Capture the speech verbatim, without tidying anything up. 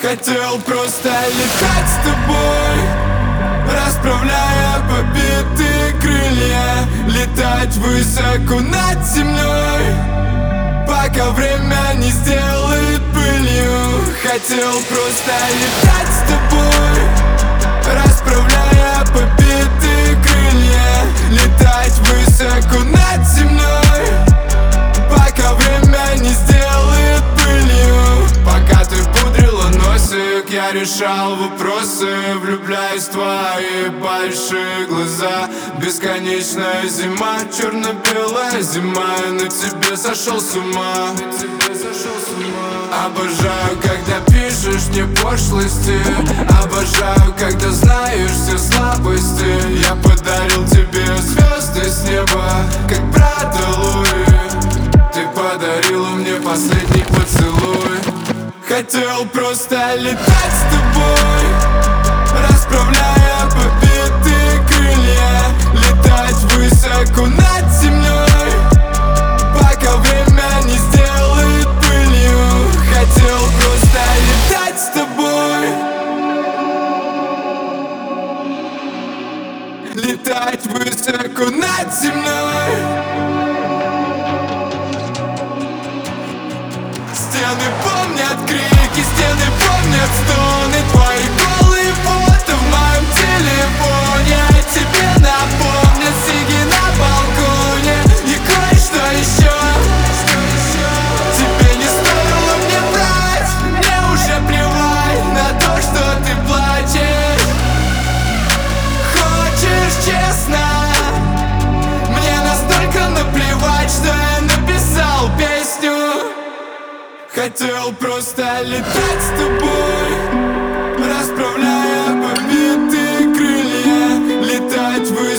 Хотел просто летать с тобой, расправляя побитые крылья, летать высоко над землей, пока время не сделает пылью. Хотел просто летать с тобой, расправляя побитые крылья, летать высоко над землей, пока время не сделает пылью. Пока ты пудрила носик, я решал вопросы, влюбляясь в твои большие глаза. Бесконечная зима, черно-белая зима, я на тебе сошел с ума. Обожаю, когда пишешь мне пошлости, обожаю, когда знаешь все слабости. Я подарил тебе звезды с неба, как брата Луи. Ты подарила мне последний поцелуй. Хотел просто летать с тобой, расправляя побитые крылья, летать высоко над землей, пока время не сделает пылью. Хотел просто летать с тобой, летать высоко над землей. Стены помнят крики, стены помнят стоны, твои голые фото в моем телефоне. Тебе напомнят сиги на балконе и кое-что еще. Тебе не стоило мне врать, мне уже плевать на то, что ты плачешь. Хочешь честно, мне настолько наплевать, что я написал песню. Хотел просто летать с тобой, расправляя побитые крылья, летать высоко